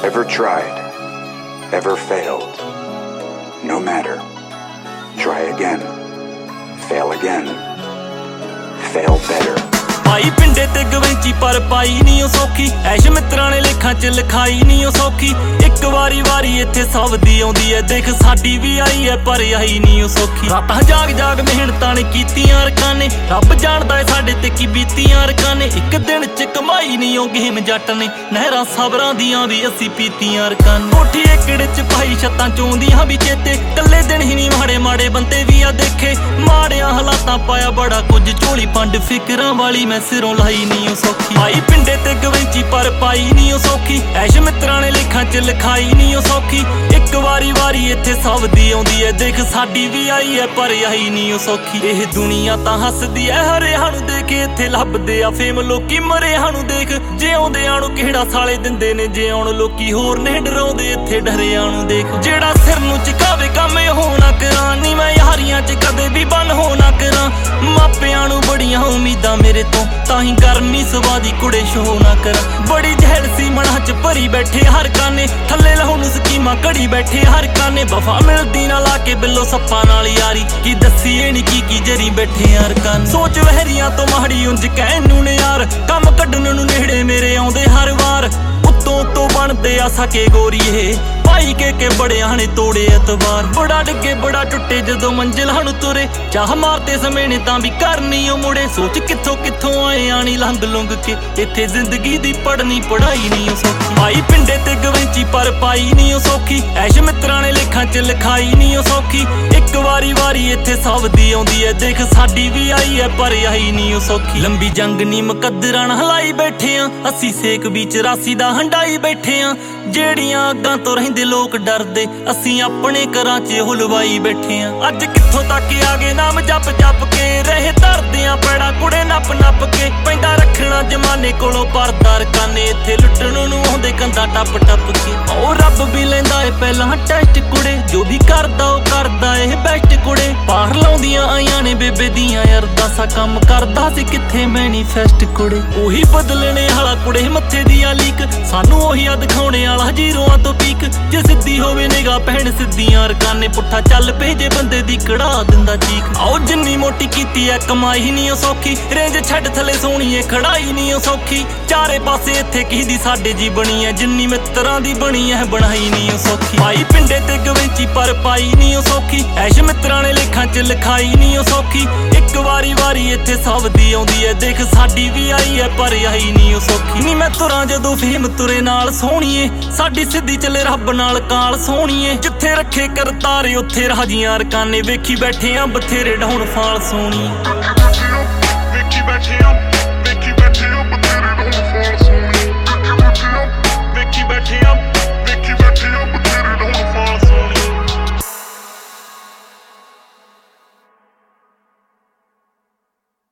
Ever tried, ever failed? No matter. Try again, fail again, fail better. ਭਾਈ ਪਿੰਡੇ ਤੇ ਗਵੈਂਚੀ ਪਰ ਪਾਈ ਨੀ ਉਹ ਸੌਖੀ, ਐਸ਼ ਮਿੱਤਰਾਂ ਨੇ ਲੇਖਾਂ ਚ ਲਿਖਾਈ ਨੀ ਉਹ ਸੌਖੀ। ਇੱਕ ਵਾਰੀ ਵਾਰੀ ਇੱਥੇ ਸਭ ਦੀ ਆਉਂਦੀ ਐ, ਦੇਖ ਸਾਡੀ ਵੀ ਆਈ ਐ ਪਰ ਆਈ ਨੀ ਉਹ ਸੌਖੀ। ਰਾਤਾਂ ਜਾਗ ਜਾਗ ਮਿਹਨਤਾਂ ਨੇ ਕੀਤੀਆਂ ਰਕਾਂ ਨੇ, ਰੱਬ ਜਾਣਦਾ ਏ ਸਾਡੇ ਤੇ ਕੀ ਬੀਤੀਆਂ ਰਕਾਂ ਨੇ। ਇੱਕ ਦਿਨ ਚ ਕਮਾਈ ਨੀ ਉਹ ਗੇਮ ਜੱਟ ਨੇ, ਨਹਿਰਾਂ ਸਬਰਾਂ ਦੀਆਂ ਵੀ ਅਸੀਂ ਪੀਤੀਆਂ ਰਕਾਂ ਨੇ। ਕੋਠੀ ਏਕੜ ਚ ਪਾਈ ਛੱਤਾਂ ਚੋਂਦੀਆਂ ਵੀ ਚੇਤੇ, ਕੱਲੇ ਦਿਨ ਹੀ ਨੀ ਮਾੜੇ ਮਾੜੇ ਬੰਦੇ ਵੀ ਆ ਦੇਖੇ। ਮਾੜਿਆਂ ਹਾਲਾਤਾਂ ਪਾਇਆ ਬੜਾ ਕੁਝ, ਝੋਲੀ ਪੰਡ ਫਿਕਰਾਂ ਵਾਲੀ ਮੈਂ ਸਿਰੋਂ ਲਾਈ ਨੀ ਉਹ ਸੌਖੀ। ਭਾਈ ਪਿੰਡੇ ਤੇ ਗਵੈਂਚੀ ਪਰ ਪਾਈ ਨੀ ਉਹ ਸੌਖੀ, ਐਸ਼ ਮਿੱਤਰਾਂ ਨੇ ਲੇਖਾਂ ਚ ਲਿਖਾਈ ਨੀ ਉਹ ਸੌਖੀ। ਇੱਕ ਵਾਰੀ ਵਾਰੀ ਇੱਥੇ ਸਭ ਦੀ ਆਉਂਦੀ ਐ, ਦੇਖ ਸਾਡੀ ਵੀ ਆਈ ਐ ਪਰ ਆਈ ਨੀ ਉਹ ਸੌਖੀ। ਇਹ ਦੁਨੀਆ ਤਾਂ ਹੱਸਦੀ ਐ ਹਰਿਆਂ ਨੂੰ ਦੇਖ, ਇੱਥੇ ਲੱਭਦੇ ਆ ਫੇਮ ਲੋਕੀ ਮਰਿਆਂ ਨੂੰ ਦੇਖ। ਜਿਉਂਦਿਆਂ ਨੂੰ ਕਿਹੜਾ ਸਾਲੇ ਦਿੰਦੇ ਨੇ, ਜਿਉਣ ਲੋਕੀ ਹੋਰ ਨੇ ਡਰਾਉਂਦੇ ਇੱਥੇ ਡਰਿਆਂ ਨੂੰ ਦੇਖ। ਜਿਹੜਾ ਸਿਰ ਨੂੰ ਝੁਕਾਵੇ ਕੰਮ ਉਹ ਨਾ ਕਰਾਂ, ਨੀ ਮੈਂ ਯਾਰੀਆਂ ਚ ਕਦੇ ਵੀ ਬੰਨ ਹੋ ਨਾ ਕਰਾਂ। ਮਾਪਿਆਂ ਨੂੰ ਬੜੀਆਂ ਉਮੀਦਾਂ ਮੇਰੇ ਤੋਂ, ਤਾਂ ਹੀ ਗਰਮੀ ਸਵਾਦੀ ਕੁੜੇ ਸ਼ੋ ਨਾ ਕਰ। ਬੜੀ ਜਹਿਲ ਸੀ ਮਨਾਂ ਚ ਭਰੀ ਬੈਠੇ ਹਰ ਕਾਨੇ, ਥੱਲੇ ਲਹੂ ਨੂੰ ਸਕੀਮਾਂ ਘੜੀ ਬੈਠੇ ਹਰ ਕਾਨੇ। ਵਫਾ ਮਿਲਦੀ ਨਾ ਲਾ ਕੇ ਬਿੱਲੋ ਸੱਪਾਂ ਨਾਲ ਯਾਰੀ, ਕੀ ਦੱਸੀਏ ਨੀ ਕੀ ਜਰੀ ਬੈਠੇ ਹਰ ਕਾਨ। ਸੋਚ ਵਹਿਰੀਆਂ ਤੋਂ ਮਾੜੀ ਉਂਝ ਕਹਿਣ ਨੂੰ ਨੇ ਯਾਰ, ਕੰਮ ਕੱਢਣ ਨੂੰ ਨੇੜੇ ਮੇਰੇ ਆਉਂਦੇ ਹਰ ਵਾਰ। ਉੱਤੋਂ ਬਣਦੇ ਆ ਸਕੇ ਗੋਰੀਏ, ਭਾਈ ਕੇ ਬੜਿਆਂ ਨੇ ਤੋੜੇ ਐਤਵਾਰ। ਬੜਾ ਡਿੱਗੇ ਬੜਾ ਟੁੱਟੇ ਜਦੋਂ ਮੰਜ਼ਿਲਾਂ ਨੂੰ ਤੁਰੇ, ਚਾਹ ਮਾਰਦੇ ਸਮੇਂ ਨੇ ਤਾਂ ਵੀ ਕਰਨੀ ਉਹ ਮੁੜੇ। ਸੋਚ ਕਿੱਥੋਂ ਕਿੱਥੋਂ ਆਏ ਆਣੀ ਲੰਘ ਲੁੰਘ ਕੇ, ਇੱਥੇ ਜ਼ਿੰਦਗੀ ਦੀ ਪੜ੍ਹਨੀ ਪੜਾਈ ਨੀ ਉਹ ਸੌਖੀ। ਭਾਈ ਪਿੰਡੇ ਤੇ ਗਵੈਂਚੀ ਪਰ ਪਾਈ ਨੀ ਉਹ ਸੌਖੀ, ਐਸ਼ ਮਿੱਤਰਾਂ ਨੇ ਲੇਖਾਂ ਚ ਲਿਖਾਈ ਨੀ ਉਹ ਸੌਖੀ। ਇੱਕ ਵਾਰੀ ਵਾਰੀ ਇੱਥੇ ਸਭ ਦੀ ਆਉਂਦੀ ਐ, ਦੇਖ ਸਾਡੀ ਵੀ ਆਈ ਐ ਪਰ ਆਈ ਨੀ ਉਹ ਸੌਖੀ। ਲੰਬੀ ਜੰਗ ਨੀ ਮੁਕੱਦਰਾਂ ਨਾਲ ਹਲਾਈ ਬੈਠੇ ਆਂ, ਅਸੀਂ ਸੇਕ ਵੀ 84 ਦਾ ਹੰਡਾਈ ਬੈਠੇ ਆਂ। ਜਿਹੜੀਆਂ ਅੱਗਾਂ ਤੋਂ ਰਹਿੰਦੇ ਲੋਕ ਡਰਦੇ, ਅਸੀਂ ਆਪਣੇ ਘਰਾਂ 'ਚ ਉਹ ਲਵਾਈ ਬੈਠੇ ਆਂ। ਅੱਜ ਕਿੱਥੋਂ ਤੱਕ ਆ ਗਏ ਨਾਮ ਜਪ ਜਪ ਕੇ, ਰਹੇ ਧਰਦੇ ਆਂ ਪੈੜਾ ਕੁੜੇ ਨੱਪ ਨੱਪ ਕੇ। ਪੈਂਦਾ ਰੱਖਣਾ ਜਮਾਨੇ ਕੋਲੋਂ ਪਰਦਾ ਰਕਾਨੇ, ਇੱਥੇ ਲੁੱਟਣ ਨੂੰ ਆਉਂਦੇ ਕੰਧਾਂ ਟੱਪ ਟੱਪ ਕੇ। ਉਹ ਰੱਬ ਵੀ ਲੈਂਦਾ ਏ ਪਹਿਲਾਂ ਟੈਸਟ ਕੁੜੇ, ਜੋ ਵੀ ਕਰਦਾ ਉਹ ਕਰਦਾ ਇਹ ਬੈਸਟ ਕੁੜੇ। ਬਾਹਰ ਲਾਉਂਦੀਆਂ ਆਈਆਂ ਨੇ ਬੇਬੇ ਦੀਆਂ ਅਰਦਾਸਾਂ, ਕੰਮ ਕਰਦਾ ਸੀ ਕਿੱਥੇ ਮੈਨੀਫੈਸਟ ਕੁੜੇ। ਉਹੀ ਬਦਲਣੇ ਵਾਲਾ ਕੁੜੇ ਮੱਥੇ ਦੀ ਆ ਲੀਕ, ਸਾਨੂੰ ਉਹੀ ਆ ਦਿਖਾਉਣੇ ਵਾਲਾ ਜ਼ੀਰੋਆਂ ਤੋਂ ਪੀਕ। ਜੇ ਸਿੱਧੀ ਹੋਵੇ ਨਿਗਾਹ ਭੈਣ ਸਿੱਧੀਆਂ ਰਕਾਨੇ, ਪੁੱਠਾ ਚੱਲ ਪਏ ਜੇ ਬੰਦੇ ਦੀ ਕੜਾ ਦਿੰਦਾ ਚੀਕ। ਆਓ ਜਿੰਨੀ ਮੋਟੀ ਕੀਤੀ ਐ ਕਮਾਈ ਨੀ ਉਹ ਸੌਖੀ, ਰੇਂਜ ਛੱਡ ਥੱਲੇ ਸੋਹਣੀਏ ਖੜਾਈ ਨੀ ਉਹ ਸੌਖੀ। ਚਾਰੇ ਪਾਸੇ ਇੱਥੇ ਕਿਸੇ ਦੀ ਸਾਡੇ ਜੀ ਬਣੀ ਐ, ਜਿੰਨੀ ਮਿੱਤਰਾਂ ਦੀ ਬਣੀ ਐ ਬਣਾਈ ਨੀ ਉਹ ਸੌਖੀ। ਭਾਈ ਪਿੰਡੇ ਤੇ ਗਵੈਂਚੀ ਪਰ ਪਾਈ ਨੀ ਉਹ ਸੌਖੀ, ਐਸ਼ ਮਿੱਤਰਾਂ ਨੇ ਲੇਖਾਂ ਚ ਲਿਖਾਈ ਨੀ ਉਹ ਸੌਖੀ। ਇੱਕ ਵਾਰੀ ਵਾਰੀ ਇੱਥੇ ਸਭ ਦੀ ਆਉਂਦੀ ਐ, ਦੇਖ ਸਾਡੀ ਵੀ ਆਈ ਐ ਪਰ ਆਈ ਨੀ ਉਹ ਸੌਖੀ। ਨੀ ਮੈਂ ਤੁਰਾਂ ਜਦੋਂ ਫੇਮ ਤੁਰੇ ਨਾਲ ਸੋਹਣੀਏ, ਸਾਡੀ ਸਿੱਧੀ ਚੱਲੇ ਰੱਬ ਨਾਲ ਕਾਲ ਸੋਹਣੀਏ। ਜਿੱਥੇ ਰੱਖੇ ਕਰਤਾਰੇ ਉੱਥੇ ਰਾਜੀਆਂ ਰਕਾਨੇ, ਵੇਖੀ ਬੈਠੇ ਆਂ ਬਥੇਰੇ ਡਾਉਣ ਫਾਲ ਸੋਹਣੀਏ। ਵੇਖੀ ਬੈਠੇ ਆਂ